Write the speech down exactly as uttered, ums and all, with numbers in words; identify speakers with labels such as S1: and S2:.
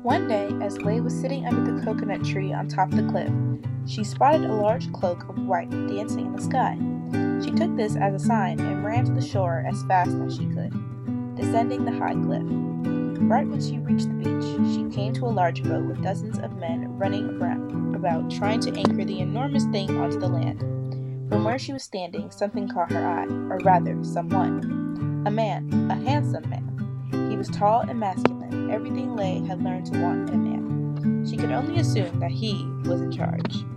S1: One day, as Lay was sitting under the coconut tree on top of the cliff, she spotted a large cloak of white dancing in the sky. She took this as a sign and ran to the shore as fast as she could, descending the high cliff. Right when she reached the beach, she came to a large boat with dozens of men running about trying to anchor the enormous thing onto the land. From where she was standing, something caught her eye, or rather, someone. A man, a handsome man. He was tall and masculine, everything Lay had learned to want in a man. She could only assume that he was in charge.